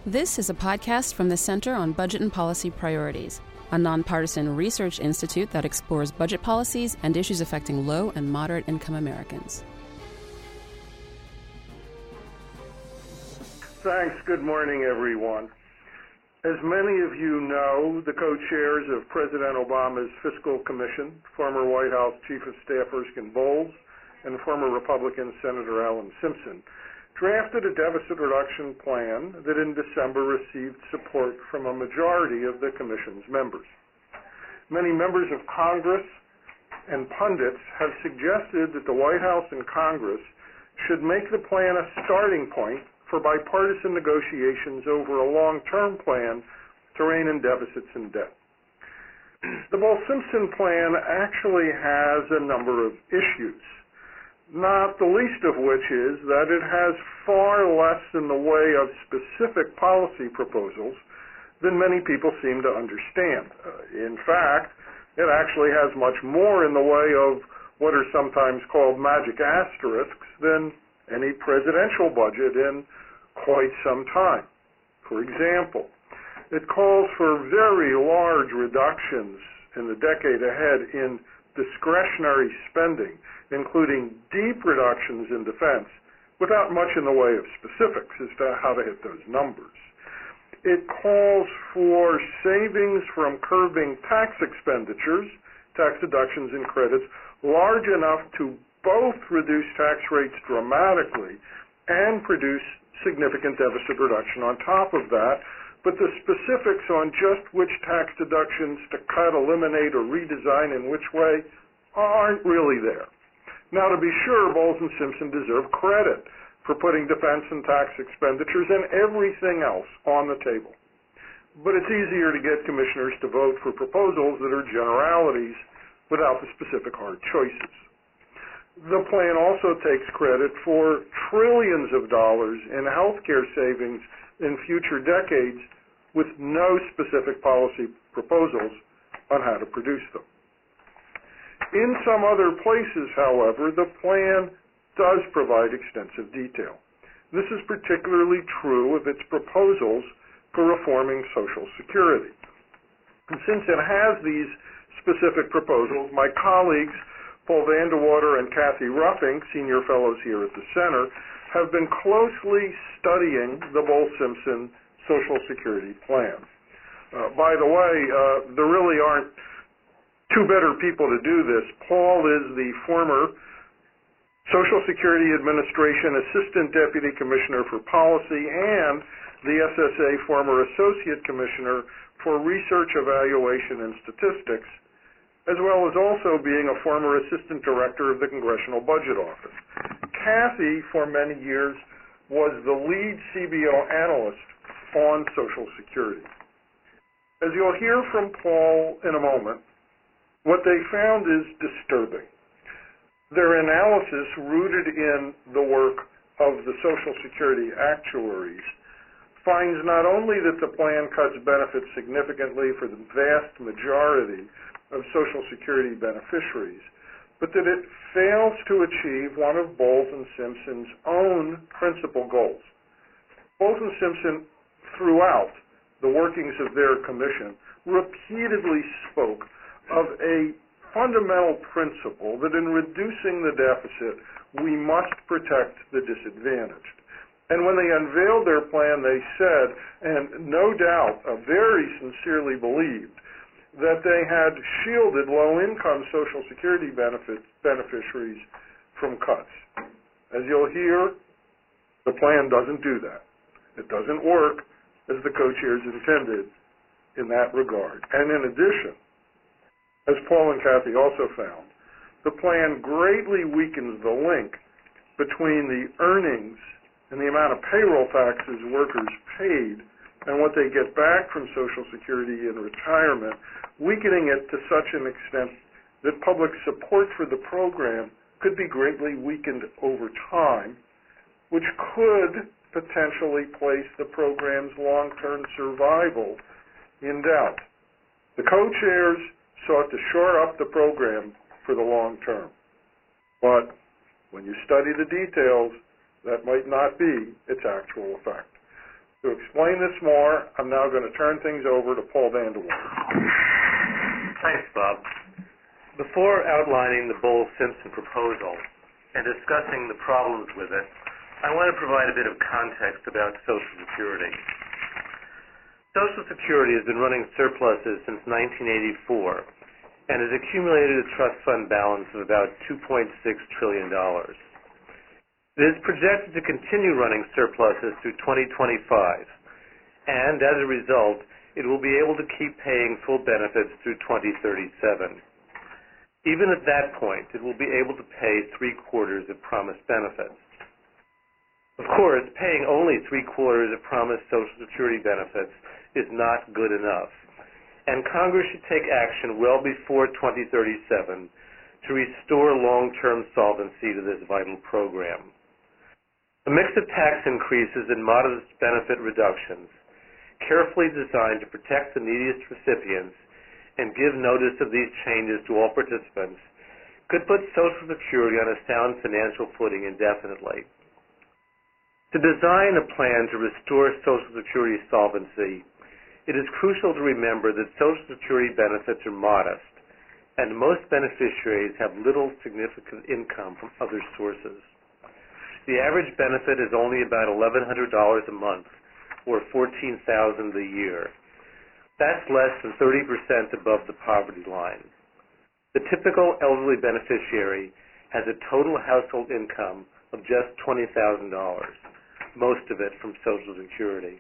This is a podcast from the Center on Budget and Policy Priorities, a nonpartisan research institute that explores budget policies and issues affecting low and moderate income Americans. Thanks. Good morning, everyone. As many of you know, the co-chairs of President Obama's Fiscal Commission, former White House Chief of Staff Erskine Bowles and former Republican Senator Alan Simpson, drafted a deficit reduction plan that in December received support from a majority of the Commission's members. Many members of Congress and pundits have suggested that the White House and Congress should make the plan a starting point for bipartisan negotiations over a long-term plan to rein in deficits and debt. The Bowles-Simpson plan actually has a number of issues, not the least of which is that it has far less in the way of specific policy proposals than many people seem to understand. In fact, it actually has much more in the way of what are sometimes called magic asterisks than any presidential budget in quite some time. For example, it calls for very large reductions in the decade ahead in discretionary spending, including deep reductions in defense, without much in the way of specifics as to how to hit those numbers. It calls for savings from curbing tax expenditures, tax deductions and credits, large enough to both reduce tax rates dramatically and produce significant deficit reduction on top of that, but the specifics on just which tax deductions to cut, eliminate, or redesign in which way aren't really there. Now, to be sure, Bowles and Simpson deserve credit for putting defense and tax expenditures and everything else on the table. But it's easier to get commissioners to vote for proposals that are generalities without the specific hard choices. The plan also takes credit for trillions of dollars in healthcare savings in future decades with no specific policy proposals on how to produce them. In some other places, however, the plan does provide extensive detail. This is particularly true of its proposals for reforming Social Security. And since it has these specific proposals, my colleagues Paul Vandewater and Kathy Ruffing, senior fellows here at the Center, have been closely studying the Bowles-Simpson Social Security plan. By the way, there really aren't two better people to do this. Paul is the former Social Security Administration Assistant Deputy Commissioner for Policy and the SSA former Associate Commissioner for Research, Evaluation, and Statistics, as well as also being a former Assistant Director of the Congressional Budget Office. Kathy, for many years, was the lead CBO analyst on Social Security. As you'll hear from Paul in a moment, what they found is disturbing. Their analysis, rooted in the work of the Social Security actuaries, finds not only that the plan cuts benefits significantly for the vast majority of Social Security beneficiaries, but that it fails to achieve one of Bowles and Simpson's own principal goals. Bowles and Simpson, throughout the workings of their commission, repeatedly spoke of a fundamental principle that in reducing the deficit, we must protect the disadvantaged. And when they unveiled their plan, they said, and no doubt very sincerely believed, that they had shielded low-income Social Security beneficiaries from cuts. As you'll hear, the plan doesn't do that. It doesn't work as the co-chairs intended in that regard. And in addition, as Paul and Kathy also found, the plan greatly weakens the link between the earnings and the amount of payroll taxes workers paid and what they get back from Social Security in retirement, weakening it to such an extent that public support for the program could be greatly weakened over time, which could potentially place the program's long-term survival in doubt. The co-chairs sought to shore up the program for the long term. But when you study the details, that might not be its actual effect. To explain explain this more, I'm now going to turn things over to Paul Vanderwall. Thanks, Bob. Before outlining the Bowles-Simpson proposal and discussing the problems with it, I want to provide a bit of context about Social Security. Social Security has been running surpluses since 1984 and has accumulated a trust fund balance of about $2.6 trillion. It is projected to continue running surpluses through 2025, and as a result, it will be able to keep paying full benefits through 2037. Even at that point, it will be able to pay 3/4 of promised benefits. Of course, paying only 3/4 of promised Social Security benefits is not good enough, and Congress should take action well before 2037 to restore long-term solvency to this vital program. A mix of tax increases and modest benefit reductions, carefully designed to protect the neediest recipients and give notice of these changes to all participants, could put Social Security on a sound financial footing indefinitely. To design a plan to restore Social Security solvency, it is crucial to remember that Social Security benefits are modest, and most beneficiaries have little significant income from other sources. The average benefit is only about $1,100 a month, or $14,000 a year. That's less than 30% above the poverty line. The typical elderly beneficiary has a total household income of just $20,000, most of it from Social Security.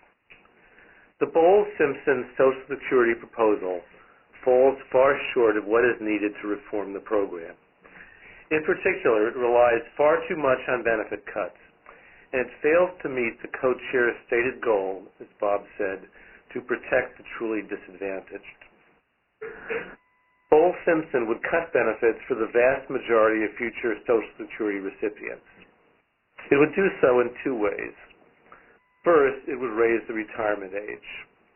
The Bowles-Simpson Social Security proposal falls far short of what is needed to reform the program. In particular, it relies far too much on benefit cuts, and it fails to meet the co-chair's stated goal, as Bob said, to protect the truly disadvantaged. Bowles-Simpson would cut benefits for the vast majority of future Social Security recipients. It would do so in two ways. First, it would raise the retirement age.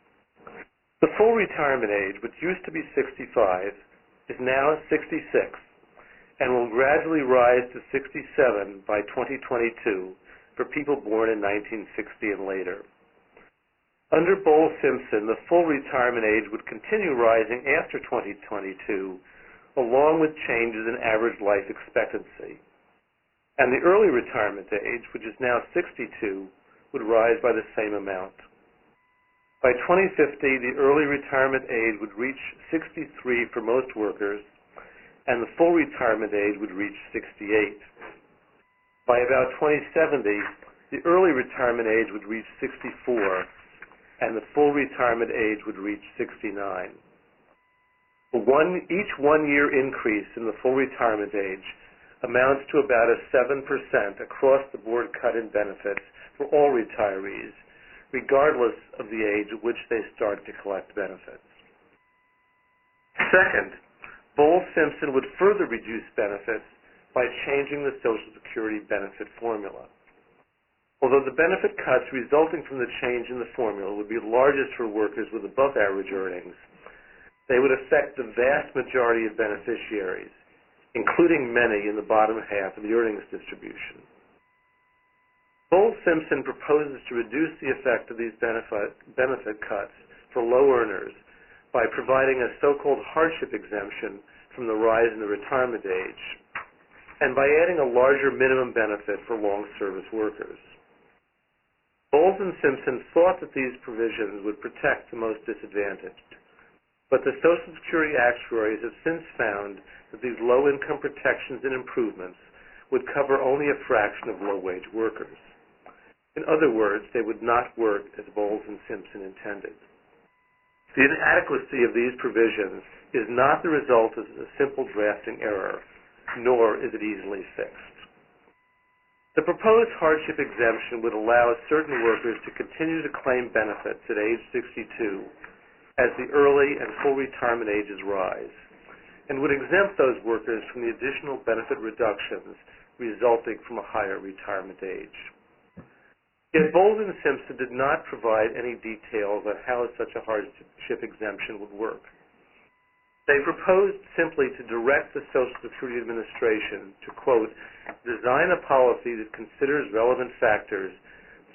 The full retirement age, which used to be 65, is now 66, and will gradually rise to 67 by 2022 for people born in 1960 and later. Under Bowles-Simpson, the full retirement age would continue rising after 2022, along with changes in average life expectancy. And the early retirement age, which is now 62, would rise by the same amount. By 2050, the early retirement age would reach 63 for most workers, and the full retirement age would reach 68. By about 2070, the early retirement age would reach 64, and the full retirement age would reach 69. Each one-year increase in the full retirement age amounts to about a 7% across-the-board cut in benefits for all retirees, regardless of the age at which they start to collect benefits. Second, Bowles-Simpson would further reduce benefits by changing the Social Security benefit formula. Although the benefit cuts resulting from the change in the formula would be largest for workers with above-average earnings, they would affect the vast majority of beneficiaries, including many in the bottom half of the earnings distribution. Bowles-Simpson proposes to reduce the effect of these benefit cuts for low earners by providing a so-called hardship exemption from the rise in the retirement age, and by adding a larger minimum benefit for long-service workers. Bowles and Simpson thought that these provisions would protect the most disadvantaged, but the Social Security actuaries have since found that these low-income protections and improvements would cover only a fraction of low-wage workers. In other words, they would not work as Bowles and Simpson intended. The inadequacy of these provisions is not the result of a simple drafting error, nor is it easily fixed. The proposed hardship exemption would allow certain workers to continue to claim benefits at age 62 as the early and full retirement ages rise, and would exempt those workers from the additional benefit reductions resulting from a higher retirement age. Yet Bowles and Simpson did not provide any details on how such a hardship exemption would work. They proposed simply to direct the Social Security Administration to, quote, design a policy that considers relevant factors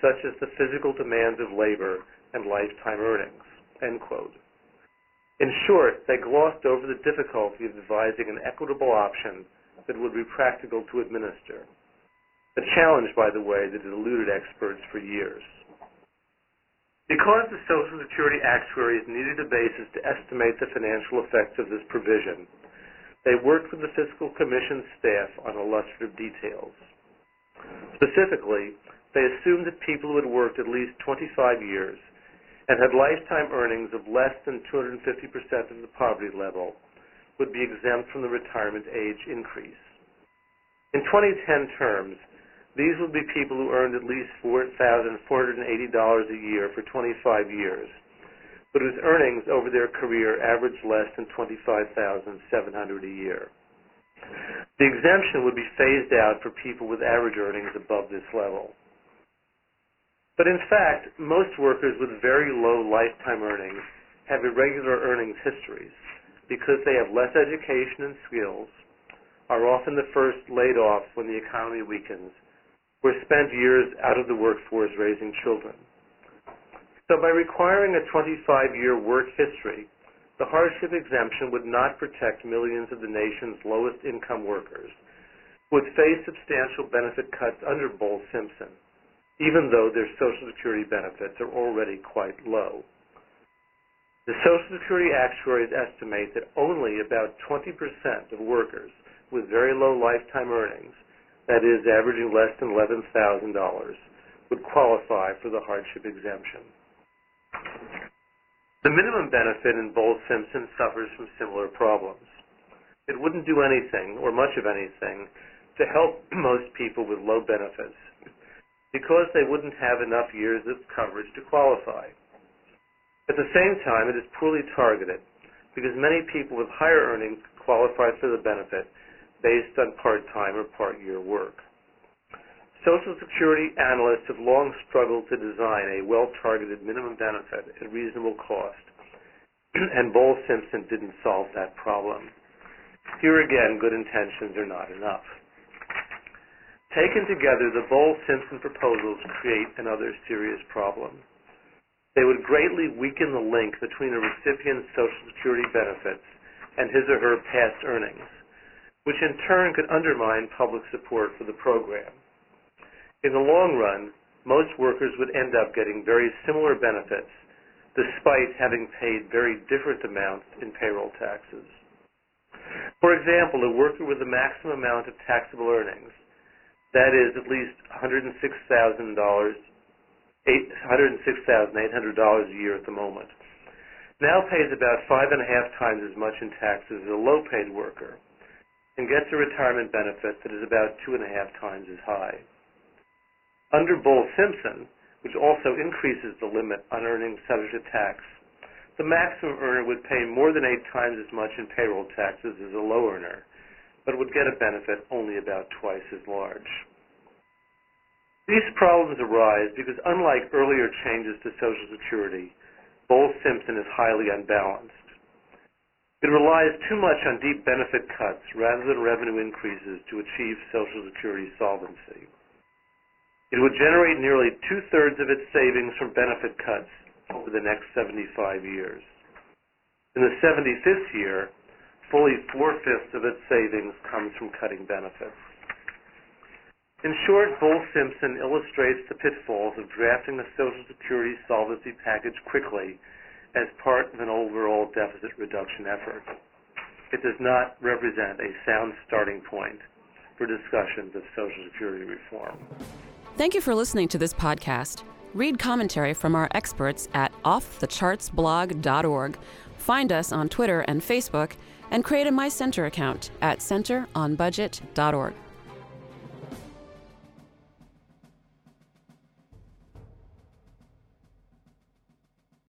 such as the physical demands of labor and lifetime earnings," end quote. In short, they glossed over the difficulty of devising an equitable option that would be practical to administer. A challenge, by the way, that had eluded experts for years. Because the Social Security actuaries needed a basis to estimate the financial effects of this provision, they worked with the Fiscal Commission staff on illustrative details. Specifically, they assumed that people who had worked at least 25 years and had lifetime earnings of less than 250% of the poverty level would be exempt from the retirement age increase. In 2010 terms, these would be people who earned at least $4,480 a year for 25 years, but whose earnings over their career averaged less than $25,700 a year. The exemption would be phased out for people with average earnings above this level. But in fact, most workers with very low lifetime earnings have irregular earnings histories because they have less education and skills, are often the first laid off when the economy weakens, or spend years out of the workforce raising children. So by requiring a 25-year work history, the hardship exemption would not protect millions of the nation's lowest income workers who would face substantial benefit cuts under Bowles-Simpson, even though their Social Security benefits are already quite low. The Social Security actuaries estimate that only about 20% of workers with very low lifetime earnings, that is, averaging less than $11,000, would qualify for the hardship exemption. The minimum benefit in Bowles-Simpson suffers from similar problems. It wouldn't do anything, or much of anything, to help most people with low benefits because they wouldn't have enough years of coverage to qualify. At the same time, it is poorly targeted because many people with higher earnings qualify for the benefit based on part-time or part-year work. Social Security analysts have long struggled to design a well-targeted minimum benefit at reasonable cost, and Bowles-Simpson didn't solve that problem. Here again, good intentions are not enough. Taken together, the Bowles-Simpson proposals create another serious problem. They would greatly weaken the link between a recipient's Social Security benefits and his or her past earnings, which in turn could undermine public support for the program. In the long run, most workers would end up getting very similar benefits despite having paid very different amounts in payroll taxes. For example, a worker with the maximum amount of taxable earnings, that is at least $106,800 a year at the moment, now pays about 5.5 times as much in taxes as a low-paid worker and gets a retirement benefit that is about 2.5 times as high. Under Bowles-Simpson, which also increases the limit on earnings subject to tax, the maximum earner would pay more than 8 times as much in payroll taxes as a low earner, but would get a benefit only about twice as large. These problems arise because unlike earlier changes to Social Security, Bowles-Simpson is highly unbalanced. It relies too much on deep benefit cuts rather than revenue increases to achieve Social Security solvency. It would generate nearly 2/3 of its savings from benefit cuts over the next 75 years. In the 75th year, fully 4/5 of its savings comes from cutting benefits. In short, Bowles-Simpson illustrates the pitfalls of drafting a Social Security solvency package quickly as part of an overall deficit reduction effort. It does not represent a sound starting point for discussions of Social Security reform. Thank you for listening to this podcast. Read commentary from our experts at offthechartsblog.org. Find us on Twitter and Facebook, and create a My Center account at centeronbudget.org.